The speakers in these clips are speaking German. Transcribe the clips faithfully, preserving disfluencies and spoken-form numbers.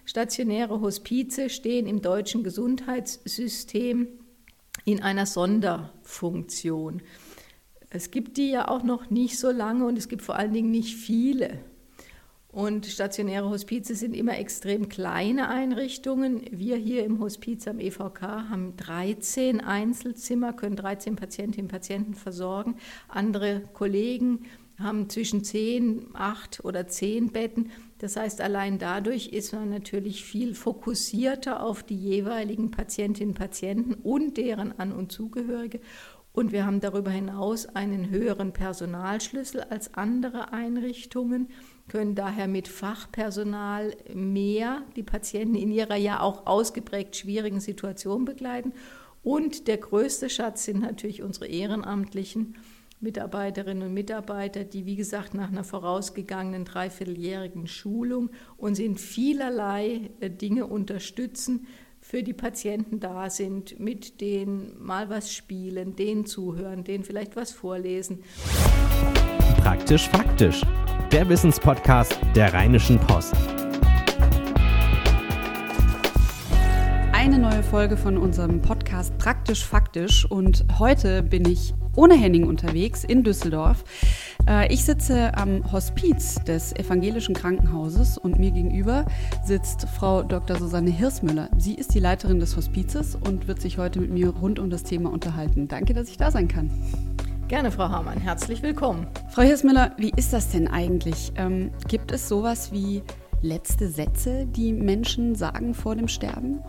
Stationäre Hospize stehen im deutschen Gesundheitssystem in einer Sonderfunktion. Es gibt die ja auch noch nicht so lange und es gibt vor allen Dingen nicht viele. Und stationäre Hospize sind immer extrem kleine Einrichtungen. Wir hier im Hospiz am E V K haben dreizehn Einzelzimmer, können dreizehn Patientinnen und Patienten versorgen. Andere Kollegen haben zwischen zehn, acht oder zehn Betten. Das heißt, allein dadurch ist man natürlich viel fokussierter auf die jeweiligen Patientinnen und Patienten und deren An- und Zugehörige. Und wir haben darüber hinaus einen höheren Personalschlüssel als andere Einrichtungen, können daher mit Fachpersonal mehr die Patienten in ihrer ja auch ausgeprägt schwierigen Situation begleiten. Und der größte Schatz sind natürlich unsere ehrenamtlichen Mitarbeiterinnen und Mitarbeiter, die, wie gesagt, nach einer vorausgegangenen dreivierteljährigen Schulung uns in vielerlei Dinge unterstützen, für die Patienten da sind, mit denen mal was spielen, denen zuhören, denen vielleicht was vorlesen. Praktisch faktisch, der Wissenspodcast der Rheinischen Post. Eine neue Folge von unserem Podcast Praktisch faktisch und heute bin ich ohne Henning unterwegs in Düsseldorf. Ich sitze am Hospiz des Evangelischen Krankenhauses und mir gegenüber sitzt Frau Doktor Susanne Hirsmüller. Sie ist die Leiterin des Hospizes und wird sich heute mit mir rund um das Thema unterhalten. Danke, dass ich da sein kann. Gerne, Frau Hamann. Herzlich willkommen. Frau Hirsmüller, wie ist das denn eigentlich? Ähm, gibt es sowas wie letzte Sätze, die Menschen sagen vor dem Sterben?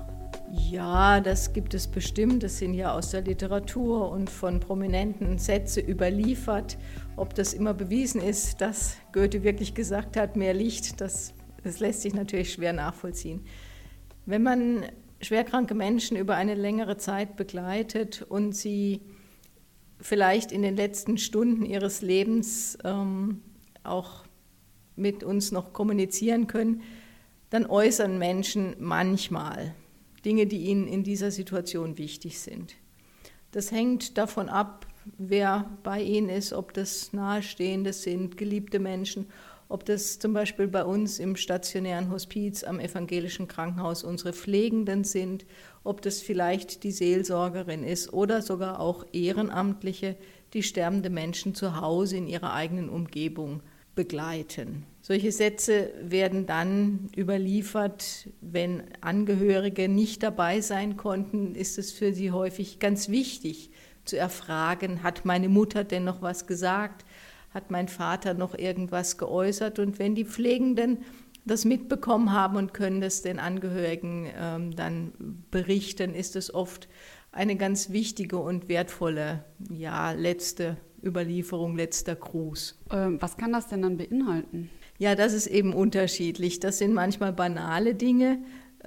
Ja, das gibt es bestimmt. Das sind ja aus der Literatur und von Prominenten Sätze überliefert. Ob das immer bewiesen ist, dass Goethe wirklich gesagt hat, mehr Licht, das, das lässt sich natürlich schwer nachvollziehen. Wenn man schwerkranke Menschen über eine längere Zeit begleitet und sie vielleicht in den letzten Stunden ihres Lebens ähm, auch mit uns noch kommunizieren können, dann äußern Menschen manchmal Dinge, die ihnen in dieser Situation wichtig sind. Das hängt davon ab, wer bei ihnen ist, ob das Nahestehende sind, geliebte Menschen, ob das zum Beispiel bei uns im stationären Hospiz am Evangelischen Krankenhaus unsere Pflegenden sind, ob das vielleicht die Seelsorgerin ist oder sogar auch Ehrenamtliche, die sterbende Menschen zu Hause in ihrer eigenen Umgebung begleiten. Solche Sätze werden dann überliefert, wenn Angehörige nicht dabei sein konnten, ist es für sie häufig ganz wichtig zu erfragen, hat meine Mutter denn noch was gesagt, hat mein Vater noch irgendwas geäußert? Und wenn die Pflegenden das mitbekommen haben und können das den Angehörigen ähm, dann berichten, ist es oft eine ganz wichtige und wertvolle, ja, letzte Überlieferung, letzter Gruß. Ähm, was kann das denn dann beinhalten? Ja, das ist eben unterschiedlich. Das sind manchmal banale Dinge.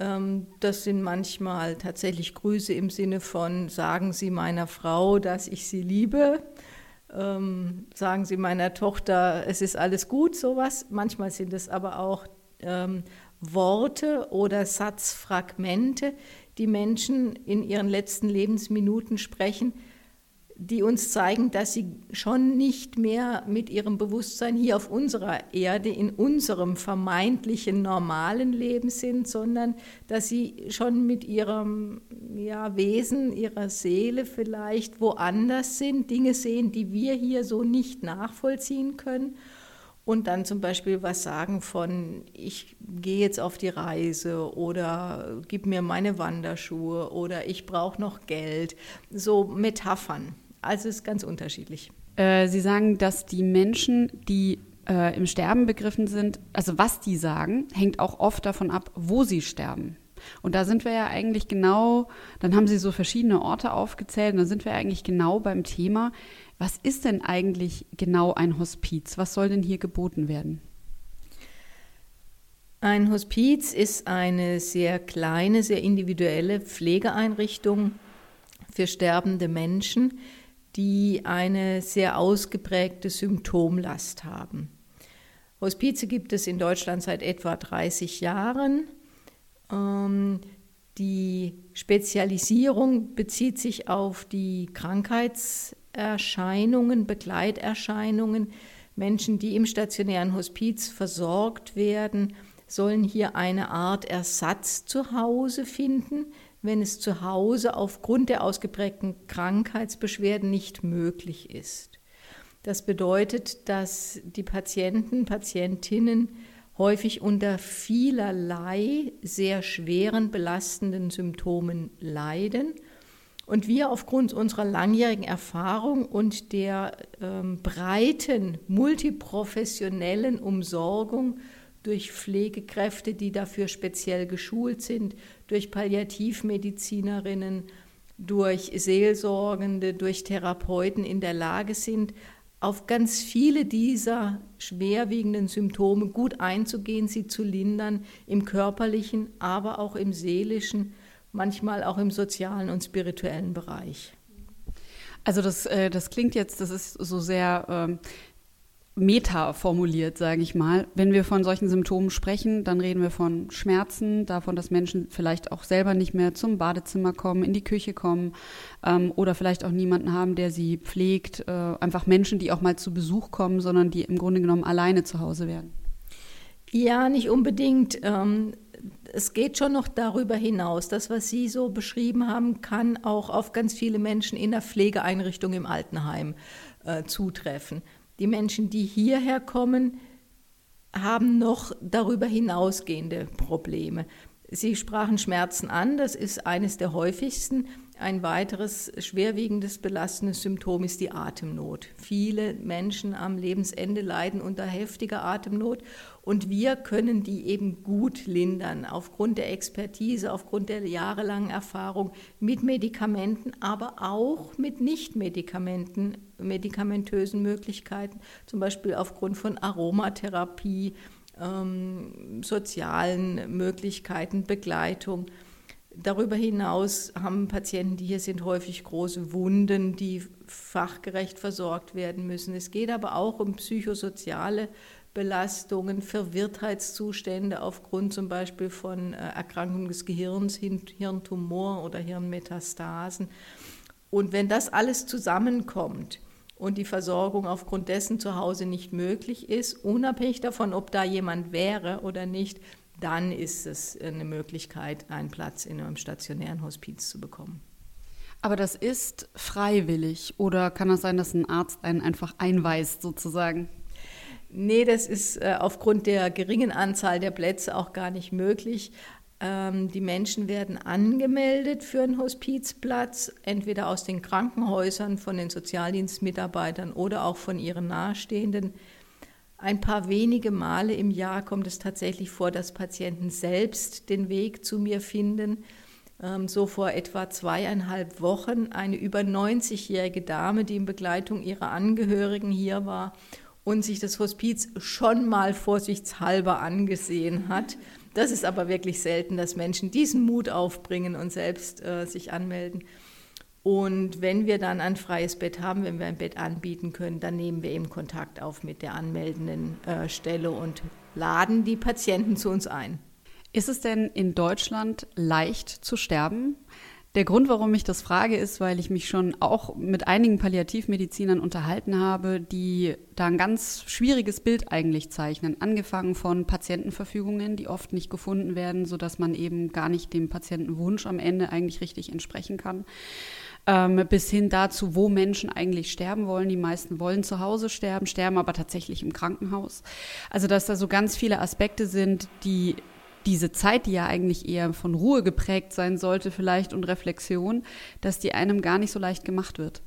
Das sind manchmal tatsächlich Grüße im Sinne von, sagen Sie meiner Frau, dass ich sie liebe. Sagen Sie meiner Tochter, es ist alles gut, sowas. Manchmal sind es aber auch ähm, Worte oder Satzfragmente, die Menschen in ihren letzten Lebensminuten sprechen, die uns zeigen, dass sie schon nicht mehr mit ihrem Bewusstsein hier auf unserer Erde, in unserem vermeintlichen normalen Leben sind, sondern dass sie schon mit ihrem ja, Wesen, ihrer Seele vielleicht woanders sind, Dinge sehen, die wir hier so nicht nachvollziehen können. Und dann zum Beispiel was sagen von, ich gehe jetzt auf die Reise oder gib mir meine Wanderschuhe oder ich brauche noch Geld, so Metaphern. Also es ist ganz unterschiedlich. Äh, Sie sagen, dass die Menschen, die äh, im Sterben begriffen sind, also was die sagen, hängt auch oft davon ab, wo sie sterben. Und da sind wir ja eigentlich genau, dann haben Sie so verschiedene Orte aufgezählt und da sind wir eigentlich genau beim Thema, was ist denn eigentlich genau ein Hospiz? Was soll denn hier geboten werden? Ein Hospiz ist eine sehr kleine, sehr individuelle Pflegeeinrichtung für sterbende Menschen, die eine sehr ausgeprägte Symptomlast haben. Hospize gibt es in Deutschland seit etwa dreißig Jahren. Die Spezialisierung bezieht sich auf die Krankheitserscheinungen, Begleiterscheinungen. Menschen, die im stationären Hospiz versorgt werden, sollen hier eine Art Ersatz zu Hause finden, wenn es zu Hause aufgrund der ausgeprägten Krankheitsbeschwerden nicht möglich ist. Das bedeutet, dass die Patienten, Patientinnen häufig unter vielerlei sehr schweren, belastenden Symptomen leiden und wir aufgrund unserer langjährigen Erfahrung und der ähm, breiten, multiprofessionellen Umsorgung durch Pflegekräfte, die dafür speziell geschult sind, durch Palliativmedizinerinnen, durch Seelsorgende, durch Therapeuten in der Lage sind, auf ganz viele dieser schwerwiegenden Symptome gut einzugehen, sie zu lindern, im körperlichen, aber auch im seelischen, manchmal auch im sozialen und spirituellen Bereich. Also das, äh, das klingt jetzt, das ist so sehr ähm, meta formuliert, sage ich mal. Wenn wir von solchen Symptomen sprechen, dann reden wir von Schmerzen, davon, dass Menschen vielleicht auch selber nicht mehr zum Badezimmer kommen, in die Küche kommen ähm, oder vielleicht auch niemanden haben, der sie pflegt. Äh, einfach Menschen, die auch mal zu Besuch kommen, sondern die im Grunde genommen alleine zu Hause werden. Ja, nicht unbedingt. Ähm, es geht schon noch darüber hinaus. Das, was Sie so beschrieben haben, kann auch auf ganz viele Menschen in der Pflegeeinrichtung im Altenheim äh, zutreffen. Die Menschen, die hierher kommen, haben noch darüber hinausgehende Probleme. Sie sprachen Schmerzen an, das ist eines der häufigsten. Ein weiteres schwerwiegendes, belastendes Symptom ist die Atemnot. Viele Menschen am Lebensende leiden unter heftiger Atemnot und wir können die eben gut lindern, aufgrund der Expertise, aufgrund der jahrelangen Erfahrung mit Medikamenten, aber auch mit Nicht-Medikamenten, medikamentösen Möglichkeiten, zum Beispiel aufgrund von Aromatherapie, ähm, sozialen Möglichkeiten, Begleitung. Darüber hinaus haben Patienten, die hier sind, häufig große Wunden, die fachgerecht versorgt werden müssen. Es geht aber auch um psychosoziale Belastungen, Verwirrtheitszustände aufgrund zum Beispiel von Erkrankungen des Gehirns, Hirntumor oder Hirnmetastasen. Und wenn das alles zusammenkommt und die Versorgung aufgrund dessen zu Hause nicht möglich ist, unabhängig davon, ob da jemand wäre oder nicht, dann ist es eine Möglichkeit, einen Platz in einem stationären Hospiz zu bekommen. Aber das ist freiwillig oder kann das sein, dass ein Arzt einen einfach einweist sozusagen? Nee, das ist äh, aufgrund der geringen Anzahl der Plätze auch gar nicht möglich. Ähm, die Menschen werden angemeldet für einen Hospizplatz, entweder aus den Krankenhäusern, von den Sozialdienstmitarbeitern oder auch von ihren Nahestehenden. Ein paar wenige Male im Jahr kommt es tatsächlich vor, dass Patienten selbst den Weg zu mir finden. So vor etwa zweieinhalb Wochen eine über neunzigjährige Dame, die in Begleitung ihrer Angehörigen hier war und sich das Hospiz schon mal vorsichtshalber angesehen hat. Das ist aber wirklich selten, dass Menschen diesen Mut aufbringen und selbst äh, sich anmelden. Und wenn wir dann ein freies Bett haben, wenn wir ein Bett anbieten können, dann nehmen wir eben Kontakt auf mit der anmeldenden äh, Stelle und laden die Patienten zu uns ein. Ist es denn in Deutschland leicht zu sterben? Der Grund, warum ich das frage, ist, weil ich mich schon auch mit einigen Palliativmedizinern unterhalten habe, die da ein ganz schwieriges Bild eigentlich zeichnen. Angefangen von Patientenverfügungen, die oft nicht gefunden werden, sodass man eben gar nicht dem Patientenwunsch am Ende eigentlich richtig entsprechen kann. Ähm, bis hin dazu, wo Menschen eigentlich sterben wollen. Die meisten wollen zu Hause sterben, sterben aber tatsächlich im Krankenhaus. Also dass da so ganz viele Aspekte sind, die diese Zeit, die ja eigentlich eher von Ruhe geprägt sein sollte vielleicht und Reflexion, dass die einem gar nicht so leicht gemacht wird.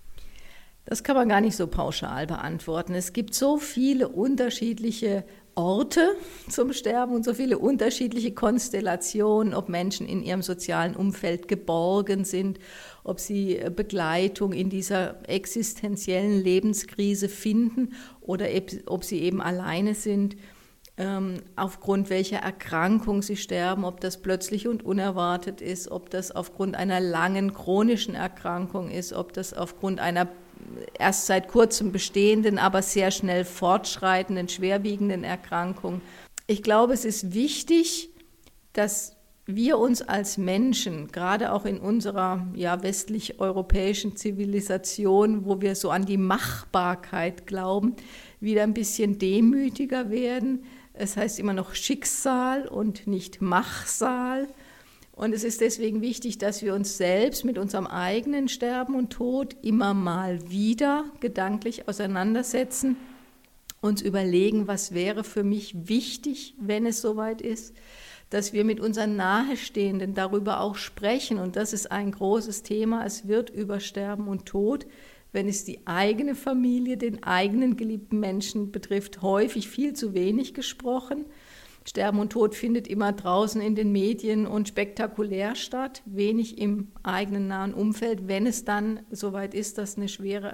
Das kann man gar nicht so pauschal beantworten. Es gibt so viele unterschiedliche Orte zum Sterben und so viele unterschiedliche Konstellationen, ob Menschen in ihrem sozialen Umfeld geborgen sind, ob sie Begleitung in dieser existenziellen Lebenskrise finden oder ob sie eben alleine sind. Ähm, aufgrund welcher Erkrankung sie sterben, ob das plötzlich und unerwartet ist, ob das aufgrund einer langen chronischen Erkrankung ist, ob das aufgrund einer erst seit kurzem bestehenden, aber sehr schnell fortschreitenden, schwerwiegenden Erkrankung. Ich glaube, es ist wichtig, dass wir uns als Menschen, gerade auch in unserer ja, westlich-europäischen Zivilisation, wo wir so an die Machbarkeit glauben, wieder ein bisschen demütiger werden, Es heißt immer noch Schicksal und nicht Machsal. Und es ist deswegen wichtig, dass wir uns selbst mit unserem eigenen Sterben und Tod immer mal wieder gedanklich auseinandersetzen, uns überlegen, was wäre für mich wichtig, wenn es soweit ist, dass wir mit unseren Nahestehenden darüber auch sprechen. Und das ist ein großes Thema. Es wird über Sterben und Tod, wenn es die eigene Familie, den eigenen geliebten Menschen betrifft, häufig viel zu wenig gesprochen. Sterben und Tod findet immer draußen in den Medien und spektakulär statt, wenig im eigenen nahen Umfeld. Wenn es dann soweit ist, dass eine schwere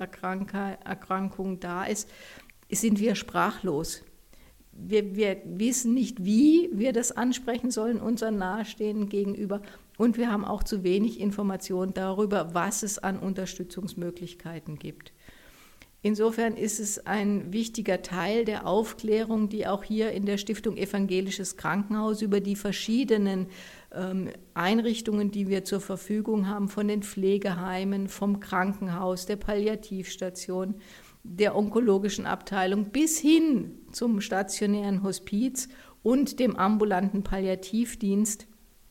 Erkrankung da ist, sind wir sprachlos. Wir, wir wissen nicht, wie wir das ansprechen sollen, unseren Nahestehenden gegenüber. Und wir haben auch zu wenig Informationen darüber, was es an Unterstützungsmöglichkeiten gibt. Insofern ist es ein wichtiger Teil der Aufklärung, die auch hier in der Stiftung Evangelisches Krankenhaus über die verschiedenen ähm, Einrichtungen, die wir zur Verfügung haben, von den Pflegeheimen, vom Krankenhaus, der Palliativstation, der onkologischen Abteilung bis hin zum stationären Hospiz und dem ambulanten Palliativdienst,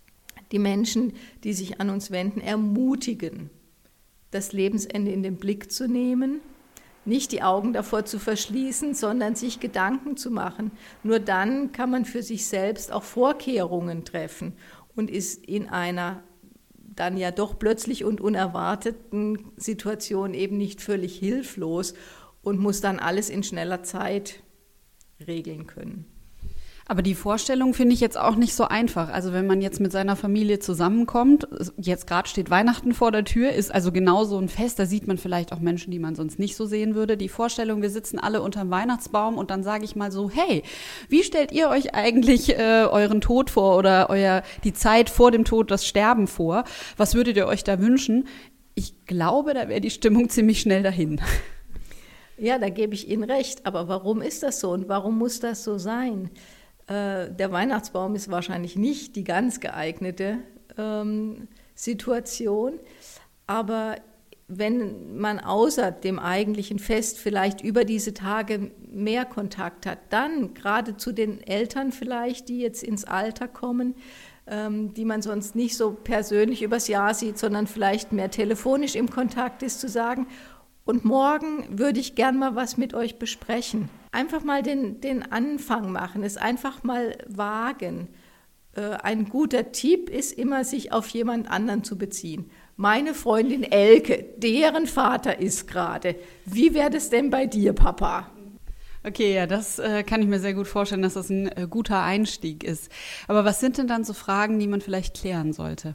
die Menschen, die sich an uns wenden, ermutigen, das Lebensende in den Blick zu nehmen, nicht die Augen davor zu verschließen, sondern sich Gedanken zu machen. Nur dann kann man für sich selbst auch Vorkehrungen treffen und ist in einer dann ja doch plötzlich und unerwarteten Situation eben nicht völlig hilflos und muss dann alles in schneller Zeit regeln können. Aber die Vorstellung finde ich jetzt auch nicht so einfach. Also wenn man jetzt mit seiner Familie zusammenkommt, jetzt gerade steht Weihnachten vor der Tür, ist also genau so ein Fest, da sieht man vielleicht auch Menschen, die man sonst nicht so sehen würde. Die Vorstellung, wir sitzen alle unterm Weihnachtsbaum und dann sage ich mal so, hey, wie stellt ihr euch eigentlich äh, euren Tod vor oder euer die Zeit vor dem Tod, das Sterben vor? Was würdet ihr euch da wünschen? Ich glaube, da wäre die Stimmung ziemlich schnell dahin. Ja, da gebe ich Ihnen recht. Aber warum ist das so und warum muss das so sein? Der Weihnachtsbaum ist wahrscheinlich nicht die ganz geeignete ähm, Situation, aber wenn man außer dem eigentlichen Fest vielleicht über diese Tage mehr Kontakt hat, dann gerade zu den Eltern vielleicht, die jetzt ins Alter kommen, ähm, die man sonst nicht so persönlich übers Jahr sieht, sondern vielleicht mehr telefonisch im Kontakt ist, zu sagen, und morgen würde ich gern mal was mit euch besprechen. Einfach mal den, den Anfang machen, es einfach mal wagen. Äh, ein guter Tipp ist immer, sich auf jemand anderen zu beziehen. Meine Freundin Elke, deren Vater ist gerade. Wie wäre das denn bei dir, Papa? Okay, ja, das äh, kann ich mir sehr gut vorstellen, dass das ein äh, guter Einstieg ist. Aber was sind denn dann so Fragen, die man vielleicht klären sollte?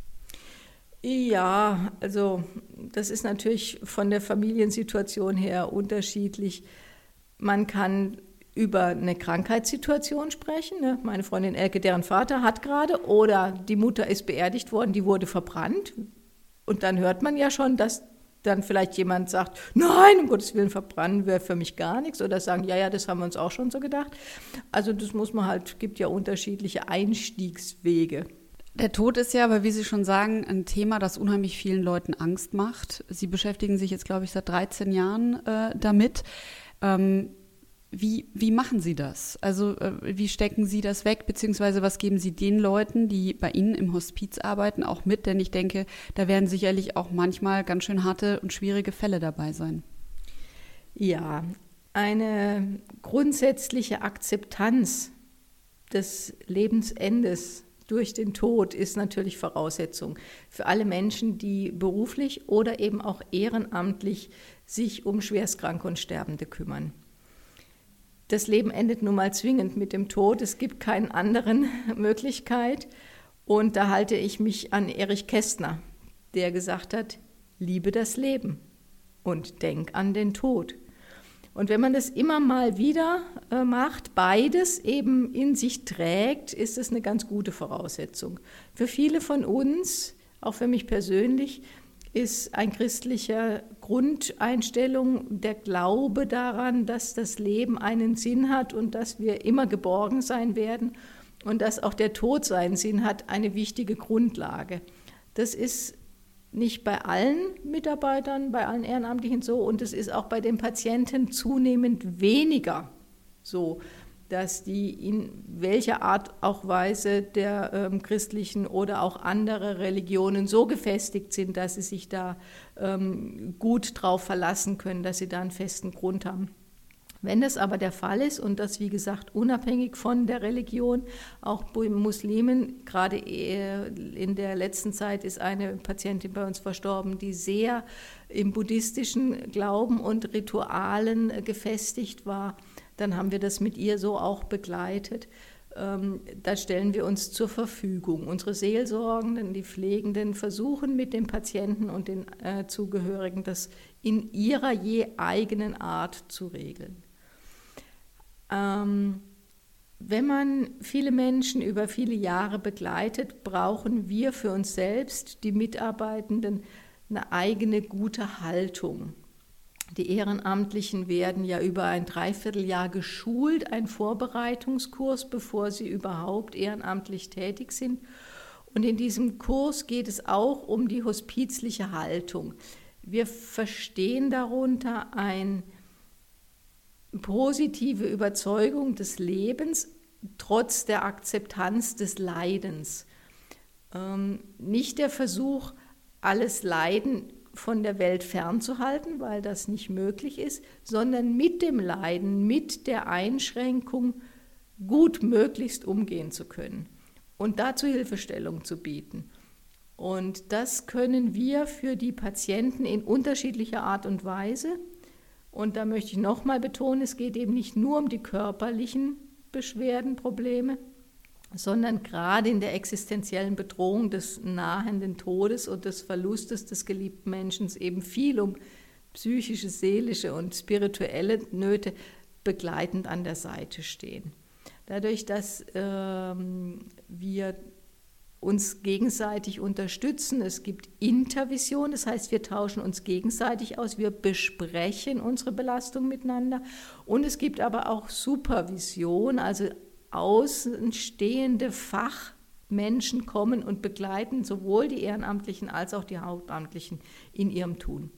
Ja, also das ist natürlich von der Familiensituation her unterschiedlich. Man kann über eine Krankheitssituation sprechen. Ne? Meine Freundin Elke, deren Vater hat gerade, oder die Mutter ist beerdigt worden, die wurde verbrannt. Und dann hört man ja schon, dass dann vielleicht jemand sagt, nein, um Gottes Willen, verbrennen wäre für mich gar nichts. Oder sagen, ja, ja, das haben wir uns auch schon so gedacht. Also das muss man halt, gibt ja unterschiedliche Einstiegswege. Der Tod ist ja, aber wie Sie schon sagen, ein Thema, das unheimlich vielen Leuten Angst macht. Sie beschäftigen sich jetzt, glaube ich, seit dreizehn Jahren äh, damit. Ähm, wie, wie machen Sie das? Also äh, wie stecken Sie das weg, beziehungsweise was geben Sie den Leuten, die bei Ihnen im Hospiz arbeiten, auch mit? Denn ich denke, da werden sicherlich auch manchmal ganz schön harte und schwierige Fälle dabei sein. Ja, eine grundsätzliche Akzeptanz des Lebensendes durch den Tod ist natürlich Voraussetzung für alle Menschen, die beruflich oder eben auch ehrenamtlich sich um Schwerstkranke und Sterbende kümmern. Das Leben endet nun mal zwingend mit dem Tod. Es gibt keine andere Möglichkeit. Und da halte ich mich an Erich Kästner, der gesagt hat, liebe das Leben und denk an den Tod. Und wenn man das immer mal wieder äh, macht, beides eben in sich trägt, ist es eine ganz gute Voraussetzung. Für viele von uns, auch für mich persönlich, ist ein christlicher Grundeinstellung der Glaube daran, dass das Leben einen Sinn hat und dass wir immer geborgen sein werden und dass auch der Tod seinen Sinn hat, eine wichtige Grundlage. Das ist nicht bei allen Mitarbeitern, bei allen Ehrenamtlichen so, und es ist auch bei den Patienten zunehmend weniger so. dass die in welcher Art auch Weise der ähm, christlichen oder auch andere Religionen so gefestigt sind, dass sie sich da ähm, gut drauf verlassen können, dass sie da einen festen Grund haben. Wenn das aber der Fall ist und das, wie gesagt, unabhängig von der Religion, auch bei Muslimen, gerade in der letzten Zeit ist eine Patientin bei uns verstorben, die sehr im buddhistischen Glauben und Ritualen gefestigt war, dann haben wir das mit ihr so auch begleitet. Da stellen wir uns zur Verfügung. Unsere Seelsorgenden, die Pflegenden versuchen mit den Patienten und den Zugehörigen das in ihrer je eigenen Art zu regeln. Ähm, wenn man viele Menschen über viele Jahre begleitet, brauchen wir für uns selbst, die Mitarbeitenden, eine eigene gute Haltung. Die Ehrenamtlichen werden ja über ein Dreivierteljahr geschult, ein Vorbereitungskurs, bevor sie überhaupt ehrenamtlich tätig sind. Und in diesem Kurs geht es auch um die hospizliche Haltung. Wir verstehen darunter eine positive Überzeugung des Lebens trotz der Akzeptanz des Leidens. Ähm, nicht der Versuch, alles Leiden von der Welt fernzuhalten, weil das nicht möglich ist, sondern mit dem Leiden, mit der Einschränkung gut möglichst umgehen zu können und dazu Hilfestellung zu bieten. Und das können wir für die Patienten in unterschiedlicher Art und Weise. Und da möchte ich nochmal betonen, es geht eben nicht nur um die körperlichen Beschwerden, Probleme, sondern gerade in der existenziellen Bedrohung des nahenden Todes und des Verlustes des geliebten Menschen eben viel um psychische, seelische und spirituelle Nöte begleitend an der Seite stehen. Dadurch, dass ähm, wir uns gegenseitig unterstützen. Es gibt Intervision, das heißt, wir tauschen uns gegenseitig aus, wir besprechen unsere Belastung miteinander. Und es gibt aber auch Supervision, also außenstehende Fachmenschen kommen und begleiten sowohl die Ehrenamtlichen als auch die Hauptamtlichen in ihrem Tun.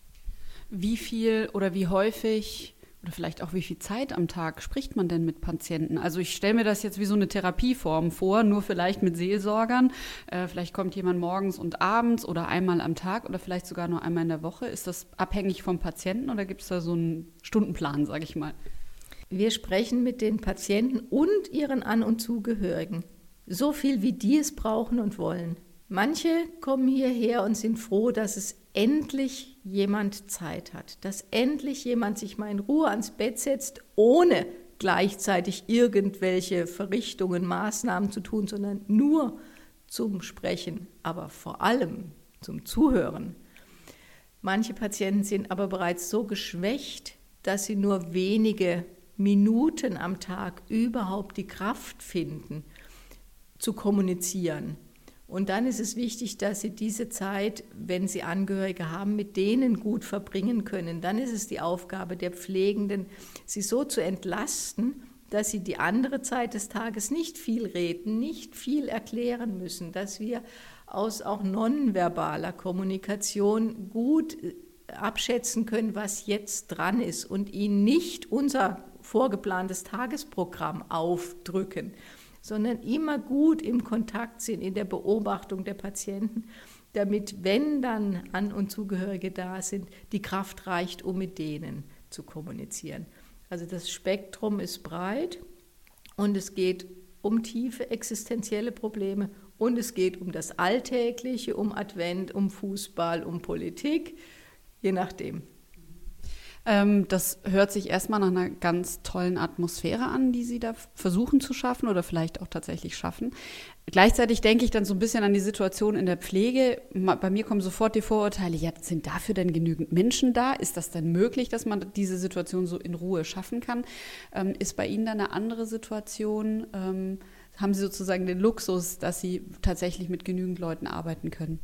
Wie viel oder wie häufig oder vielleicht auch wie viel Zeit am Tag spricht man denn mit Patienten? Also ich stelle mir das jetzt wie so eine Therapieform vor, nur vielleicht mit Seelsorgern. Äh, vielleicht kommt jemand morgens und abends oder einmal am Tag oder vielleicht sogar nur einmal in der Woche. Ist das abhängig vom Patienten oder gibt es da so einen Stundenplan, sage ich mal? Wir sprechen mit den Patienten und ihren An- und Zugehörigen. So viel, wie die es brauchen und wollen. Manche kommen hierher und sind froh, dass es endlich jemand Zeit hat, dass endlich jemand sich mal in Ruhe ans Bett setzt, ohne gleichzeitig irgendwelche Verrichtungen, Maßnahmen zu tun, sondern nur zum Sprechen, aber vor allem zum Zuhören. Manche Patienten sind aber bereits so geschwächt, dass sie nur wenige Minuten am Tag überhaupt die Kraft finden, zu kommunizieren. Und dann ist es wichtig, dass Sie diese Zeit, wenn Sie Angehörige haben, mit denen gut verbringen können. Dann ist es die Aufgabe der Pflegenden, sie so zu entlasten, dass sie die andere Zeit des Tages nicht viel reden, nicht viel erklären müssen, dass wir aus auch nonverbaler Kommunikation gut abschätzen können, was jetzt dran ist und ihnen nicht unser vorgeplantes Tagesprogramm aufdrücken, sondern immer gut im Kontakt sind, in der Beobachtung der Patienten, damit, wenn dann An- und Zugehörige da sind, die Kraft reicht, um mit denen zu kommunizieren. Also das Spektrum ist breit und es geht um tiefe existenzielle Probleme und es geht um das Alltägliche, um Advent, um Fußball, um Politik, je nachdem. Das hört sich erstmal nach einer ganz tollen Atmosphäre an, die Sie da versuchen zu schaffen oder vielleicht auch tatsächlich schaffen. Gleichzeitig denke ich dann so ein bisschen an die Situation in der Pflege. Bei mir kommen sofort die Vorurteile, ja, sind dafür denn genügend Menschen da? Ist das denn möglich, dass man diese Situation so in Ruhe schaffen kann? Ist bei Ihnen da eine andere Situation? Haben Sie sozusagen den Luxus, dass Sie tatsächlich mit genügend Leuten arbeiten können?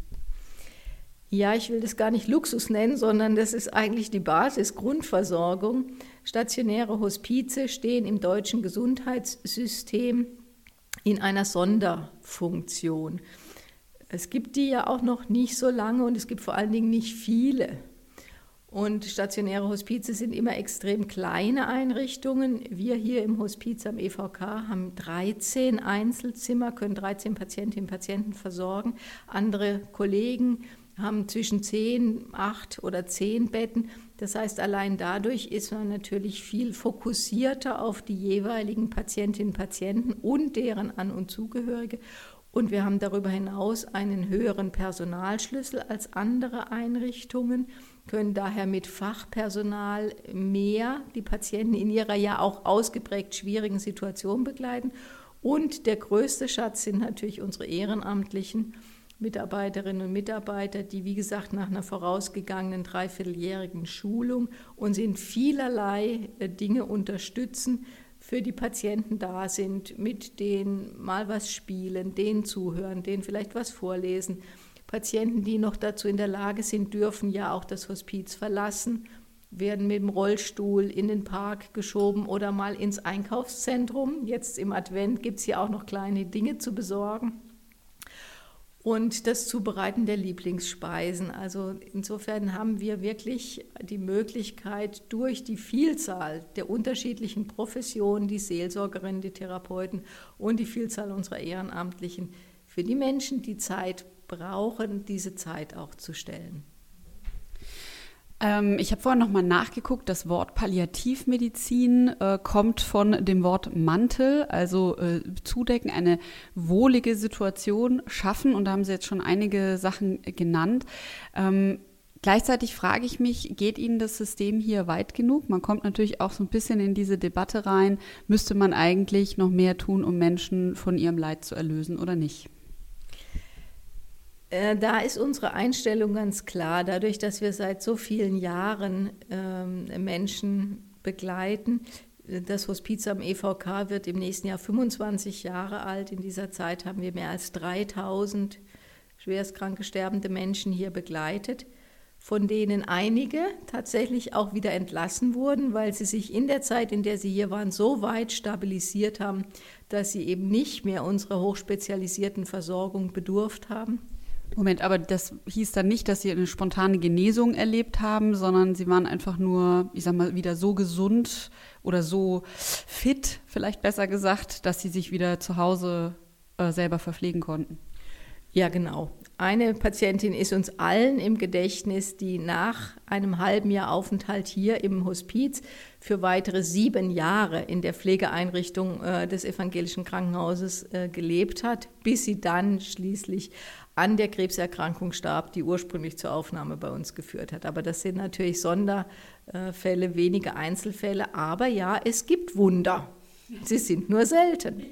Ja, ich will das gar nicht Luxus nennen, sondern das ist eigentlich die Basis, Grundversorgung. Stationäre Hospize stehen im deutschen Gesundheitssystem in einer Sonderfunktion. Es gibt die ja auch noch nicht so lange und es gibt vor allen Dingen nicht viele. Und stationäre Hospize sind immer extrem kleine Einrichtungen. Wir hier im Hospiz am E V K haben dreizehn Einzelzimmer, können dreizehn Patientinnen und Patienten versorgen. Andere Kollegen haben zwischen zehn, acht oder zehn Betten. Das heißt, allein dadurch ist man natürlich viel fokussierter auf die jeweiligen Patientinnen und Patienten und deren An- und Zugehörige. Und wir haben darüber hinaus einen höheren Personalschlüssel als andere Einrichtungen, können daher mit Fachpersonal mehr die Patienten in ihrer ja auch ausgeprägt schwierigen Situation begleiten. Und der größte Schatz sind natürlich unsere ehrenamtlichen Mitarbeiterinnen und Mitarbeiter, die, wie gesagt, nach einer vorausgegangenen dreivierteljährigen Schulung uns in vielerlei Dinge unterstützen, für die Patienten da sind, mit denen mal was spielen, denen zuhören, denen vielleicht was vorlesen. Patienten, die noch dazu in der Lage sind, dürfen ja auch das Hospiz verlassen, werden mit dem Rollstuhl in den Park geschoben oder mal ins Einkaufszentrum. Jetzt im Advent gibt es hier auch noch kleine Dinge zu besorgen. Und das Zubereiten der Lieblingsspeisen. Also insofern haben wir wirklich die Möglichkeit, durch die Vielzahl der unterschiedlichen Professionen, die Seelsorgerinnen, die Therapeuten und die Vielzahl unserer Ehrenamtlichen, für die Menschen, die Zeit brauchen, diese Zeit auch zu stellen. Ähm, ich habe vorhin nochmal nachgeguckt, das Wort Palliativmedizin äh, kommt von dem Wort Mantel, also äh, zudecken, eine wohlige Situation schaffen, und da haben Sie jetzt schon einige Sachen genannt. Ähm, gleichzeitig frage ich mich, geht Ihnen das System hier weit genug? Man kommt natürlich auch so ein bisschen in diese Debatte rein, müsste man eigentlich noch mehr tun, um Menschen von ihrem Leid zu erlösen oder nicht? Da ist unsere Einstellung ganz klar. Dadurch, dass wir seit so vielen Jahren ähm, Menschen begleiten, das Hospiz am E V K wird im nächsten Jahr fünfundzwanzig Jahre alt. In dieser Zeit haben wir mehr als dreitausend schwerstkranke, sterbende Menschen hier begleitet, von denen einige tatsächlich auch wieder entlassen wurden, weil sie sich in der Zeit, in der sie hier waren, so weit stabilisiert haben, dass sie eben nicht mehr unserer hochspezialisierten Versorgung bedurft haben. Moment, aber das hieß dann nicht, dass Sie eine spontane Genesung erlebt haben, sondern Sie waren einfach nur, ich sag mal, wieder so gesund oder so fit, vielleicht besser gesagt, dass Sie sich wieder zu Hause äh, selber verpflegen konnten. Ja, genau. Eine Patientin ist uns allen im Gedächtnis, die nach einem halben Jahr Aufenthalt hier im Hospiz für weitere sieben Jahre in der Pflegeeinrichtung äh, des Evangelischen Krankenhauses äh, gelebt hat, bis sie dann schließlich an der Krebserkrankung starb, die ursprünglich zur Aufnahme bei uns geführt hat. Aber das sind natürlich Sonderfälle, wenige Einzelfälle. Aber ja, es gibt Wunder. Sie sind nur selten.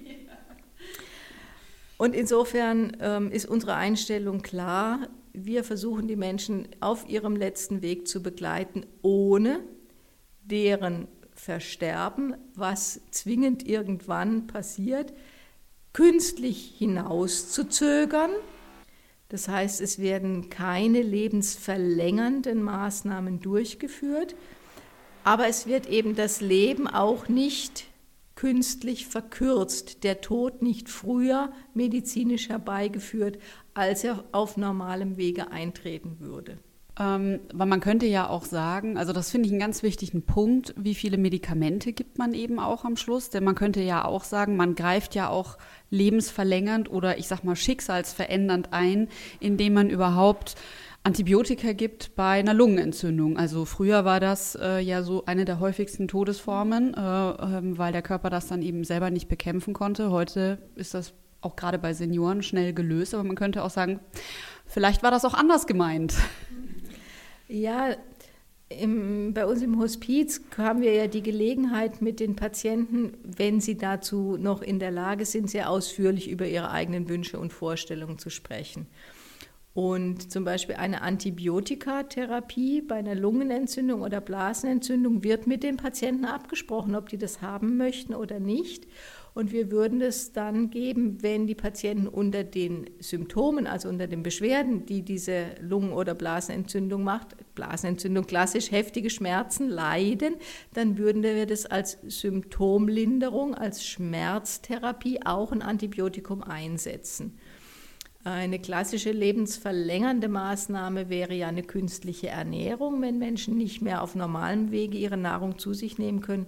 Und insofern ähm, ist unsere Einstellung klar. Wir versuchen, die Menschen auf ihrem letzten Weg zu begleiten, ohne deren Versterben, was zwingend irgendwann passiert, künstlich hinauszuzögern. Das heißt, es werden keine lebensverlängernden Maßnahmen durchgeführt, aber es wird eben das Leben auch nicht künstlich verkürzt, der Tod nicht früher medizinisch herbeigeführt, als er auf normalem Wege eintreten würde. Ähm, weil man könnte ja auch sagen, also das finde ich einen ganz wichtigen Punkt, wie viele Medikamente gibt man eben auch am Schluss, denn man könnte ja auch sagen, man greift ja auch lebensverlängernd oder ich sag mal schicksalsverändernd ein, indem man überhaupt Antibiotika gibt bei einer Lungenentzündung. Also früher war das äh, ja so eine der häufigsten Todesformen, äh, äh, weil der Körper das dann eben selber nicht bekämpfen konnte. Heute ist das auch gerade bei Senioren schnell gelöst, aber man könnte auch sagen, vielleicht war das auch anders gemeint. Ja, im, bei uns im Hospiz haben wir ja die Gelegenheit, mit den Patienten, wenn sie dazu noch in der Lage sind, sehr ausführlich über ihre eigenen Wünsche und Vorstellungen zu sprechen. Und zum Beispiel eine Antibiotikatherapie bei einer Lungenentzündung oder Blasenentzündung wird mit den Patienten abgesprochen, ob die das haben möchten oder nicht. Und wir würden es dann geben, wenn die Patienten unter den Symptomen, also unter den Beschwerden, die diese Lungen- oder Blasenentzündung macht, Blasenentzündung klassisch, heftige Schmerzen leiden, dann würden wir das als Symptomlinderung, als Schmerztherapie auch ein Antibiotikum einsetzen. Eine klassische lebensverlängernde Maßnahme wäre ja eine künstliche Ernährung, wenn Menschen nicht mehr auf normalem Wege ihre Nahrung zu sich nehmen können.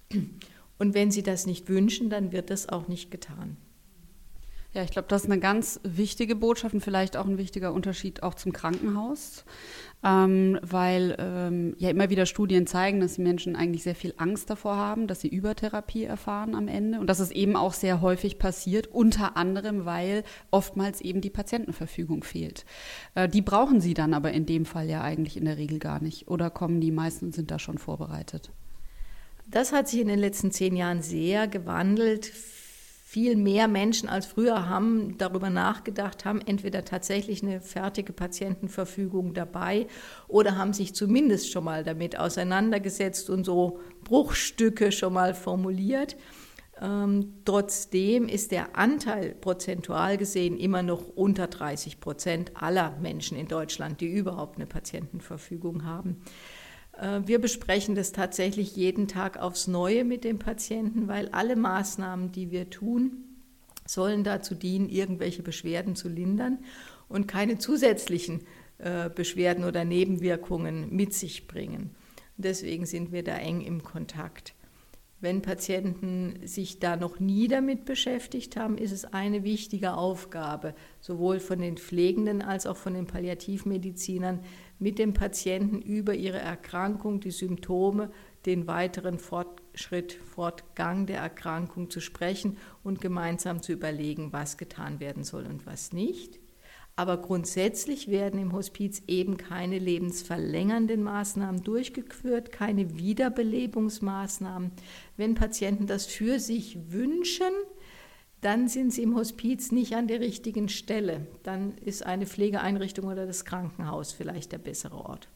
Und wenn sie das nicht wünschen, dann wird das auch nicht getan. Ja, ich glaube, das ist eine ganz wichtige Botschaft und vielleicht auch ein wichtiger Unterschied auch zum Krankenhaus, ähm, weil ähm, ja immer wieder Studien zeigen, dass die Menschen eigentlich sehr viel Angst davor haben, dass sie Übertherapie erfahren am Ende und dass es eben auch sehr häufig passiert, unter anderem, weil oftmals eben die Patientenverfügung fehlt. Äh, die brauchen sie dann aber in dem Fall ja eigentlich in der Regel gar nicht oder kommen die meisten und sind da schon vorbereitet? Das hat sich in den letzten zehn Jahren sehr gewandelt. Viel mehr Menschen als früher haben darüber nachgedacht, haben entweder tatsächlich eine fertige Patientenverfügung dabei oder haben sich zumindest schon mal damit auseinandergesetzt und so Bruchstücke schon mal formuliert. Ähm, trotzdem ist der Anteil prozentual gesehen immer noch unter dreißig Prozent aller Menschen in Deutschland, die überhaupt eine Patientenverfügung haben. Wir besprechen das tatsächlich jeden Tag aufs Neue mit dem Patienten, weil alle Maßnahmen, die wir tun, sollen dazu dienen, irgendwelche Beschwerden zu lindern und keine zusätzlichen Beschwerden oder Nebenwirkungen mit sich bringen. Deswegen sind wir da eng im Kontakt. Wenn Patienten sich da noch nie damit beschäftigt haben, ist es eine wichtige Aufgabe, sowohl von den Pflegenden als auch von den Palliativmedizinern, mit dem Patienten über ihre Erkrankung, die Symptome, den weiteren Fortschritt, Fortgang der Erkrankung zu sprechen und gemeinsam zu überlegen, was getan werden soll und was nicht. Aber grundsätzlich werden im Hospiz eben keine lebensverlängernden Maßnahmen durchgeführt, keine Wiederbelebungsmaßnahmen. Wenn Patienten das für sich wünschen, dann sind sie im Hospiz nicht an der richtigen Stelle. Dann ist eine Pflegeeinrichtung oder das Krankenhaus vielleicht der bessere Ort.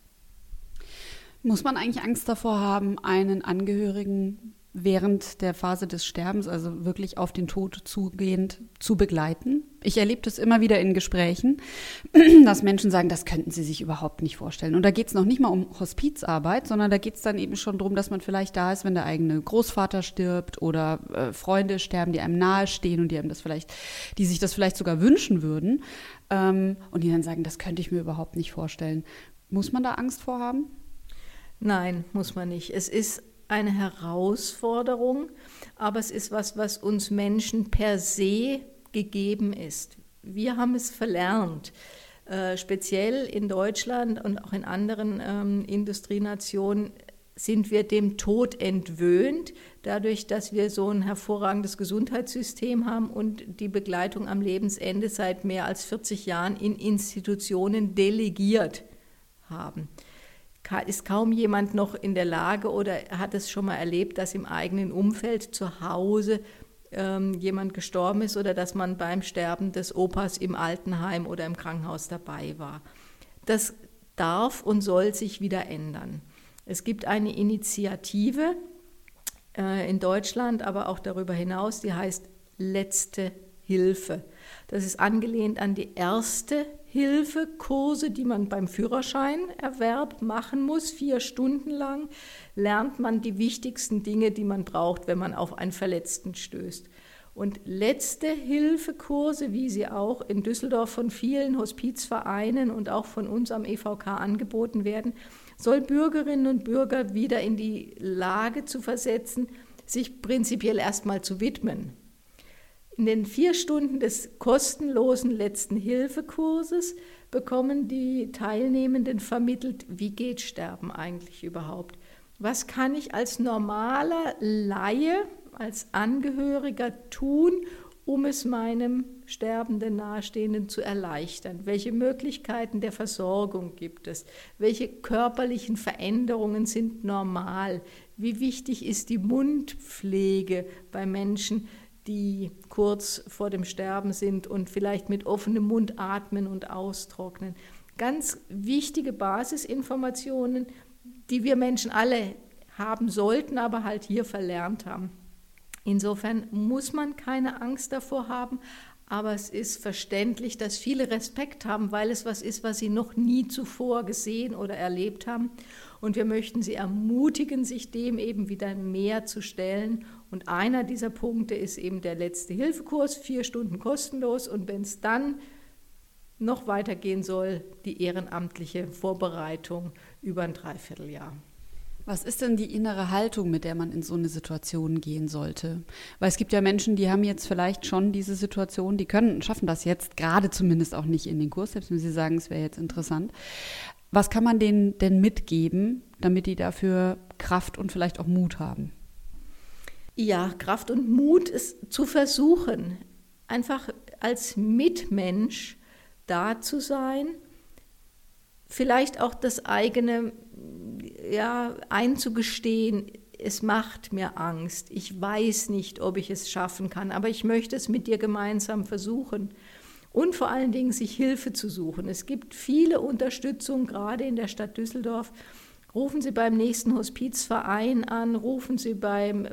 Muss man eigentlich Angst davor haben, einen Angehörigen während der Phase des Sterbens, also wirklich auf den Tod zugehend, zu begleiten? Ich erlebe das immer wieder in Gesprächen, dass Menschen sagen, das könnten sie sich überhaupt nicht vorstellen. Und da geht es noch nicht mal um Hospizarbeit, sondern da geht es dann eben schon darum, dass man vielleicht da ist, wenn der eigene Großvater stirbt oder äh, Freunde sterben, die einem nahestehen und die einem das vielleicht, die sich das vielleicht sogar wünschen würden, ähm, und die dann sagen, das könnte ich mir überhaupt nicht vorstellen. Muss man da Angst vor haben? Nein, muss man nicht. Es ist eine Herausforderung, aber es ist was, was uns Menschen per se gegeben ist. Wir haben es verlernt, äh, speziell in Deutschland und auch in anderen ähm, Industrienationen sind wir dem Tod entwöhnt, dadurch, dass wir so ein hervorragendes Gesundheitssystem haben und die Begleitung am Lebensende seit mehr als vierzig Jahren in Institutionen delegiert haben. Ist kaum jemand noch in der Lage oder hat es schon mal erlebt, dass im eigenen Umfeld zu Hause ähm, jemand gestorben ist oder dass man beim Sterben des Opas im Altenheim oder im Krankenhaus dabei war. Das darf und soll sich wieder ändern. Es gibt eine Initiative äh, in Deutschland, aber auch darüber hinaus, die heißt Letzte Hilfe. Das ist angelehnt an die erste Hilfekurse, die man beim Führerscheinerwerb machen muss. Vier Stunden lang lernt man die wichtigsten Dinge, die man braucht, wenn man auf einen Verletzten stößt. Und letzte Hilfekurse, wie sie auch in Düsseldorf von vielen Hospizvereinen und auch von uns am E V K angeboten werden, soll Bürgerinnen und Bürger wieder in die Lage zu versetzen, sich prinzipiell erstmal zu widmen. In den vier Stunden des kostenlosen letzten Hilfekurses bekommen die Teilnehmenden vermittelt, wie geht Sterben eigentlich überhaupt? Was kann ich als normaler Laie, als Angehöriger tun, um es meinem sterbenden Nahestehenden zu erleichtern? Welche Möglichkeiten der Versorgung gibt es? Welche körperlichen Veränderungen sind normal? Wie wichtig ist die Mundpflege bei Menschen, die kurz vor dem Sterben sind und vielleicht mit offenem Mund atmen und austrocknen? Ganz wichtige Basisinformationen, die wir Menschen alle haben sollten, aber halt hier verlernt haben. Insofern muss man keine Angst davor haben, aber es ist verständlich, dass viele Respekt haben, weil es was ist, was sie noch nie zuvor gesehen oder erlebt haben. Und wir möchten sie ermutigen, sich dem eben wieder mehr zu stellen. Und einer dieser Punkte ist eben der letzte Hilfekurs, vier Stunden kostenlos. Und wenn es dann noch weitergehen soll, die ehrenamtliche Vorbereitung über ein Dreivierteljahr. Was ist denn die innere Haltung, mit der man in so eine Situation gehen sollte? Weil es gibt ja Menschen, die haben jetzt vielleicht schon diese Situation, die können, schaffen das jetzt gerade zumindest auch nicht in den Kurs, selbst wenn sie sagen, es wäre jetzt interessant. Was kann man denen denn mitgeben, damit die dafür Kraft und vielleicht auch Mut haben? Ja, Kraft und Mut ist zu versuchen, einfach als Mitmensch da zu sein, vielleicht auch das eigene ja, einzugestehen, es macht mir Angst, ich weiß nicht, ob ich es schaffen kann, aber ich möchte es mit dir gemeinsam versuchen. Und vor allen Dingen sich Hilfe zu suchen. Es gibt viele Unterstützung, gerade in der Stadt Düsseldorf. Rufen Sie beim nächsten Hospizverein an, rufen Sie beim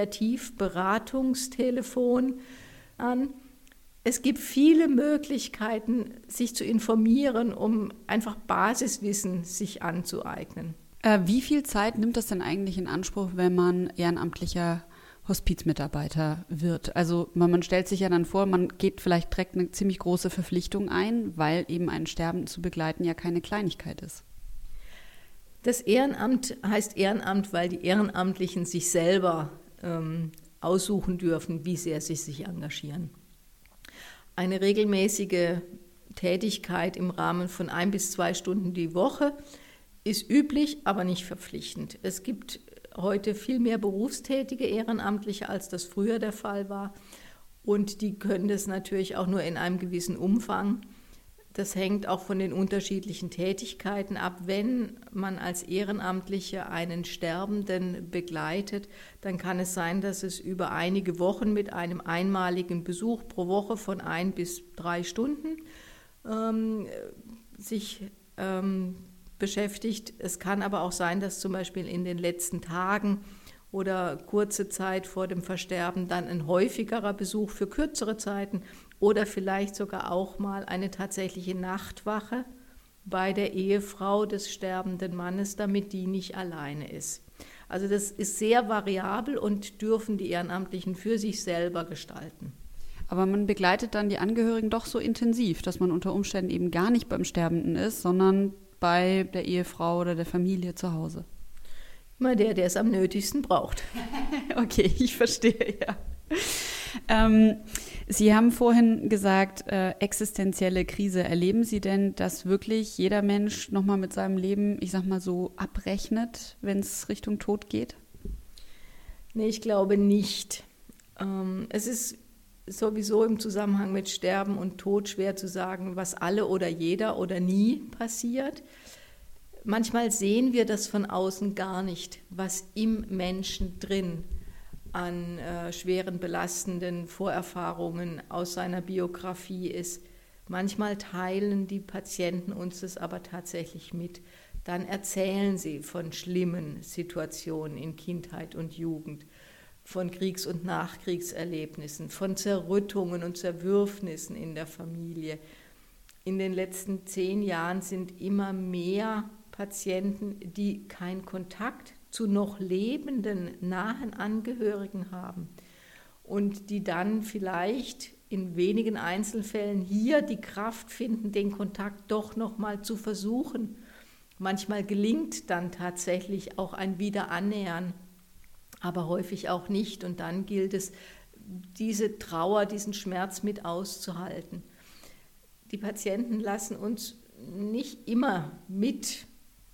Palliativberatungstelefon an. Es gibt viele Möglichkeiten, sich zu informieren, um einfach Basiswissen sich anzueignen. Äh, wie viel Zeit nimmt das denn eigentlich in Anspruch, wenn man ehrenamtlicher Hospizmitarbeiter wird? Also man stellt sich ja dann vor, man geht vielleicht direkt eine ziemlich große Verpflichtung ein, weil eben einen Sterbenden zu begleiten ja keine Kleinigkeit ist. Das Ehrenamt heißt Ehrenamt, weil die Ehrenamtlichen sich selber ähm, aussuchen dürfen, wie sehr sie sich engagieren. Eine regelmäßige Tätigkeit im Rahmen von ein bis zwei Stunden die Woche ist üblich, aber nicht verpflichtend. Es gibt heute viel mehr berufstätige Ehrenamtliche, als das früher der Fall war. Und die können das natürlich auch nur in einem gewissen Umfang. Das hängt auch von den unterschiedlichen Tätigkeiten ab. Wenn man als Ehrenamtliche einen Sterbenden begleitet, dann kann es sein, dass es über einige Wochen mit einem einmaligen Besuch pro Woche von ein bis drei Stunden ähm, sich ähm, beschäftigt. Es kann aber auch sein, dass zum Beispiel in den letzten Tagen oder kurze Zeit vor dem Versterben dann ein häufigerer Besuch für kürzere Zeiten oder vielleicht sogar auch mal eine tatsächliche Nachtwache bei der Ehefrau des sterbenden Mannes, damit die nicht alleine ist. Also das ist sehr variabel und dürfen die Ehrenamtlichen für sich selber gestalten. Aber man begleitet dann die Angehörigen doch so intensiv, dass man unter Umständen eben gar nicht beim Sterbenden ist, sondern bei der Ehefrau oder der Familie zu Hause. Immer der, der es am nötigsten braucht. Okay, ich verstehe, ja. Ähm, Sie haben vorhin gesagt, äh, existenzielle Krise. Erleben Sie denn, dass wirklich jeder Mensch nochmal mit seinem Leben, ich sag mal so, abrechnet, wenn es Richtung Tod geht? Nee, ich glaube nicht. Ähm, es ist sowieso im Zusammenhang mit Sterben und Tod schwer zu sagen, was alle oder jeder oder nie passiert. Manchmal sehen wir das von außen gar nicht, was im Menschen drin an äh, schweren, belastenden Vorerfahrungen aus seiner Biografie ist. Manchmal teilen die Patienten uns das aber tatsächlich mit. Dann erzählen sie von schlimmen Situationen in Kindheit und Jugend, von Kriegs- und Nachkriegserlebnissen, von Zerrüttungen und Zerwürfnissen in der Familie. In den letzten zehn Jahren sind immer mehr Patienten, die keinen Kontakt zu noch lebenden, nahen Angehörigen haben und die dann vielleicht in wenigen Einzelfällen hier die Kraft finden, den Kontakt doch noch mal zu versuchen. Manchmal gelingt dann tatsächlich auch ein Wiederannähern, aber häufig auch nicht. Und dann gilt es, diese Trauer, diesen Schmerz mit auszuhalten. Die Patienten lassen uns nicht immer mitgehen,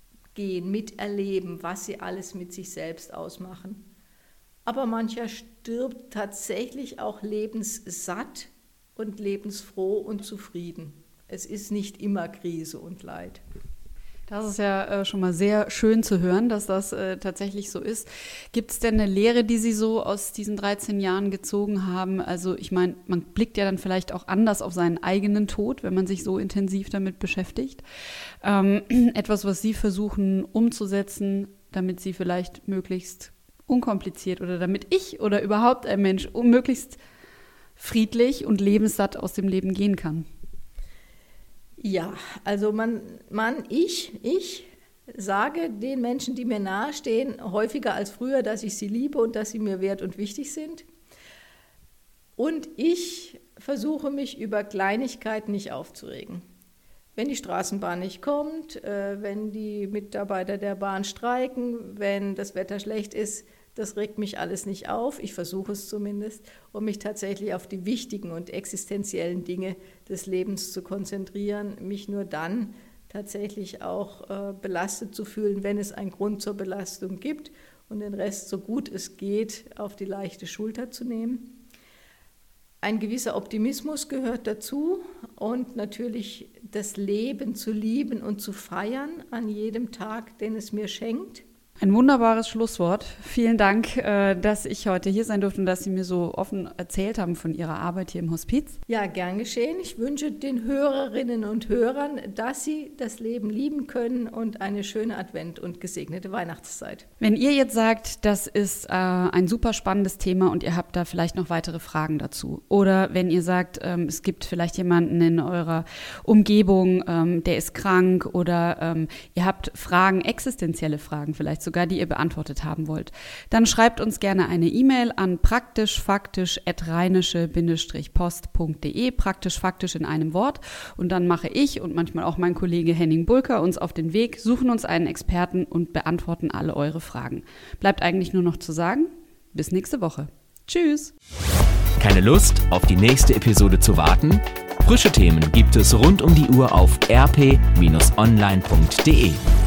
miterleben, was sie alles mit sich selbst ausmachen. Aber mancher stirbt tatsächlich auch lebenssatt und lebensfroh und zufrieden. Es ist nicht immer Krise und Leid. Das ist ja äh, schon mal sehr schön zu hören, dass das äh, tatsächlich so ist. Gibt es denn eine Lehre, die Sie so aus diesen dreizehn Jahren gezogen haben? Also ich meine, man blickt ja dann vielleicht auch anders auf seinen eigenen Tod, wenn man sich so intensiv damit beschäftigt. Ähm, etwas, was Sie versuchen umzusetzen, damit Sie vielleicht möglichst unkompliziert oder damit ich oder überhaupt ein Mensch möglichst friedlich und lebenssatt aus dem Leben gehen kann. Ja, also man, man, ich, ich sage den Menschen, die mir nahestehen, häufiger als früher, dass ich sie liebe und dass sie mir wert und wichtig sind. Und ich versuche mich über Kleinigkeiten nicht aufzuregen. Wenn die Straßenbahn nicht kommt, äh, wenn die Mitarbeiter der Bahn streiken, wenn das Wetter schlecht ist, das regt mich alles nicht auf. Ich versuche es zumindest, um mich tatsächlich auf die wichtigen und existenziellen Dinge des Lebens zu konzentrieren, mich nur dann tatsächlich auch äh, belastet zu fühlen, wenn es einen Grund zur Belastung gibt und den Rest, so gut es geht, auf die leichte Schulter zu nehmen. Ein gewisser Optimismus gehört dazu und natürlich das Leben zu lieben und zu feiern an jedem Tag, den es mir schenkt. Ein wunderbares Schlusswort. Vielen Dank, dass ich heute hier sein durfte und dass Sie mir so offen erzählt haben von Ihrer Arbeit hier im Hospiz. Ja, gern geschehen. Ich wünsche den Hörerinnen und Hörern, dass sie das Leben lieben können und eine schöne Advent- und gesegnete Weihnachtszeit. Wenn ihr jetzt sagt, das ist äh, ein super spannendes Thema und ihr habt da vielleicht noch weitere Fragen dazu, oder wenn ihr sagt, ähm, es gibt vielleicht jemanden in eurer Umgebung, ähm, der ist krank, oder ähm, ihr habt Fragen, existenzielle Fragen vielleicht sogar, die ihr beantwortet haben wollt, dann schreibt uns gerne eine E-Mail an praktischfaktisch at rheinische post punkt de, praktisch faktisch in einem Wort, und dann mache ich und manchmal auch mein Kollege Henning Bulcker uns auf den Weg, suchen uns einen Experten und beantworten alle eure Fragen. Bleibt eigentlich nur noch zu sagen, bis nächste Woche. Tschüss! Keine Lust, auf die nächste Episode zu warten? Frische Themen gibt es rund um die Uhr auf r p Bindestrich online punkt de.